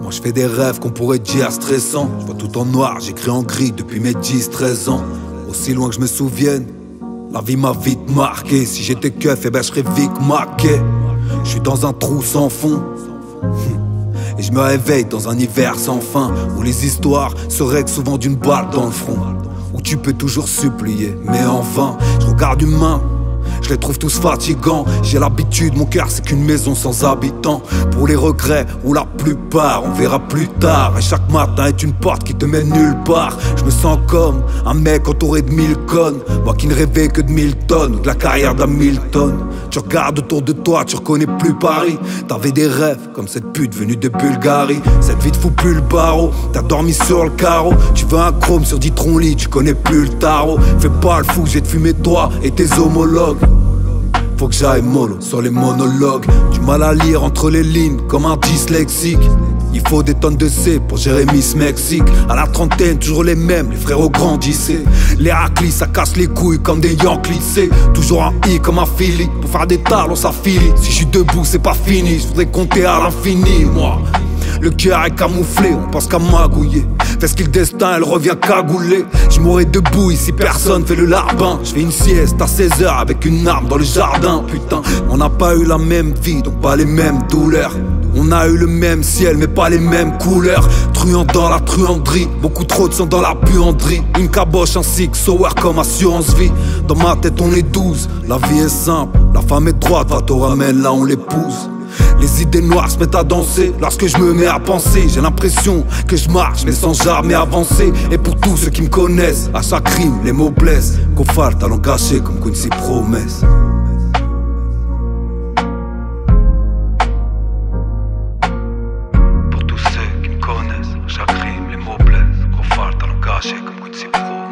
Moi je fais des rêves qu'on pourrait dire stressants. Je vois tout en noir, j'écris en gris depuis mes 10-13 ans. Aussi loin que je me souvienne, la vie m'a vite marqué. Si j'étais keuf, eh ben je serais Vic Mackey. Je suis dans un trou sans fond et je me réveille dans un hiver sans fin, où les histoires se règlent souvent d'une balle dans le front, où tu peux toujours supplier, mais en vain. Je regarde humain, je les trouve tous fatigants. J'ai l'habitude, mon cœur c'est qu'une maison sans habitants. Pour les regrets ou la plupart, on verra plus tard. Et chaque matin est une porte qui te mène nulle part. Je me sens comme un mec entouré de 1000 connes, moi qui ne rêvais que de 1000 tonnes ou de la carrière d'Hamilton. Tu regardes autour de toi, tu reconnais plus Paris. T'avais des rêves comme cette pute venue de Bulgarie. Cette vie te fout plus le barreau, t'as dormi sur le carreau. Tu veux un chrome sur 10 troncs-lits, tu connais plus le tarot. Fais pas le fou, j'ai te fumer toi et tes homologues. Faut que j'aille mollo sur les monologues. Du mal à lire entre les lignes comme un dyslexique. Il faut des tonnes de C pour gérer Miss Mexique. À la trentaine, toujours les mêmes, les frérots grandissaient. Les raclis, ça casse les couilles comme des Yankees. C'est toujours un I comme un Philly. Pour faire des tables, on s'affilie. Si je suis debout, c'est pas fini. Je voudrais compter à l'infini, moi. Le cœur est camouflé, on pense qu'à magouiller. Fais ce qu'il destin, elle revient cagoulée. Je mourrai debout ici, personne fait le larbin. Je fais une sieste à 16h avec une arme dans le jardin. Putain, on n'a pas eu la même vie, donc pas les mêmes douleurs. On a eu le même ciel, mais pas les mêmes couleurs. Truand dans la truanderie, beaucoup trop de sang dans la buanderie. Une caboche, un six sour comme assurance vie. Dans ma tête on est 12, la vie est simple. La femme est droite, va te ramène là on l'épouse. Les idées noires se mettent à danser lorsque je me mets à penser. J'ai l'impression que je marche mais sans jamais avancer. Et pour tous ceux qui me connaissent, à chaque rime les mots blessent. Qu'au phare talent caché comme Quincy promesse. Pour tous ceux qui me connaissent, à chaque rime les mots blessent. Qu'au phare talent caché comme Quincy promesse.